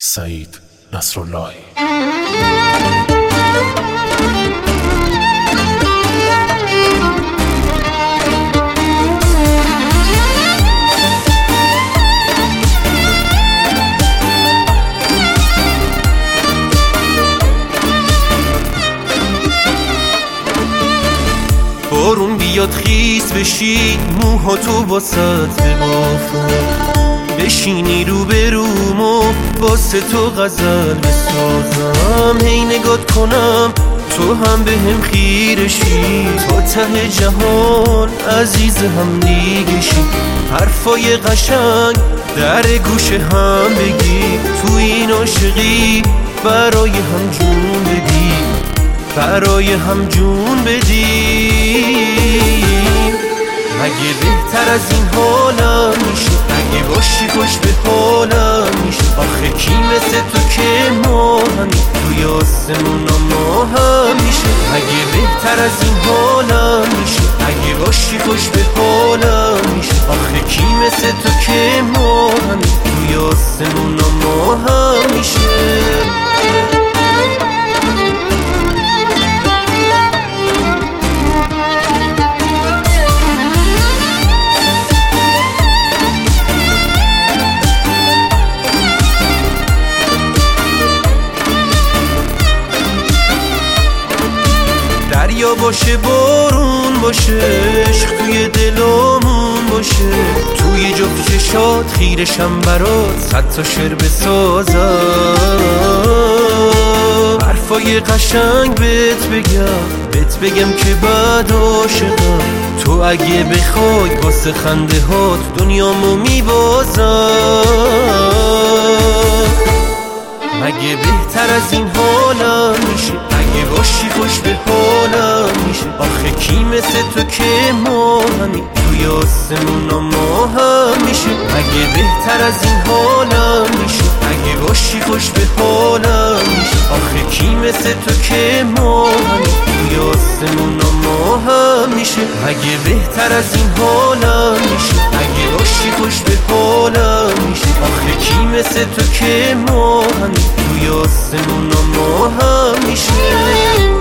سعید نصراللهی. بارون بیاد خیس بشی موهاتو واسط ببافم، بشینی رو بروم و واسه تو غزل بسازم، هی نگات کنم تو هم به هم خیرشی، تا ته جهان عزیز هم دیگه شی، حرفای قشنگ در گوش هم بگی، تو این عاشقی برای هم جون بدی، برای هم جون بدی. اگه بهتر از این حالم میشه، اگه باشی خوش به حالم میشه، آخه کی مثل تو که ما همی توی آسمونا ما هم میشه. اگه بهتر از این حالم میشه، اگه باشی خوش به حالم میشه، آخه کی مثل تو که ما همی توی آسمونا ما هم میشه. دریا باشه بارون باشه، عشق توی دلامون باشه، توی جفت چشات خیرشم برات صد تا شعر بسازم، حرفای قشنگ بهت بگم که بعد عاشقم، تو اگه بخوای واسه خنده هات دنیامو میبازم. مگه بهتر از این حالم میشه، اگه باشی خوش به حالم میشه، آخه کی مثل تو که ما همی توی آسمونا ما هم میشه. اگه بهتر از این حالم میشه، اگه باشی خوش به حالم میشه، آخه کی مثل تو که ما همی توی آسمونا ما هم میشه. اگه بهتر از این حالم میشه، اگه باشی خوش به حالم میشه، آخه کی مثل تو که ما همی توی آسمونا ما هم میشه.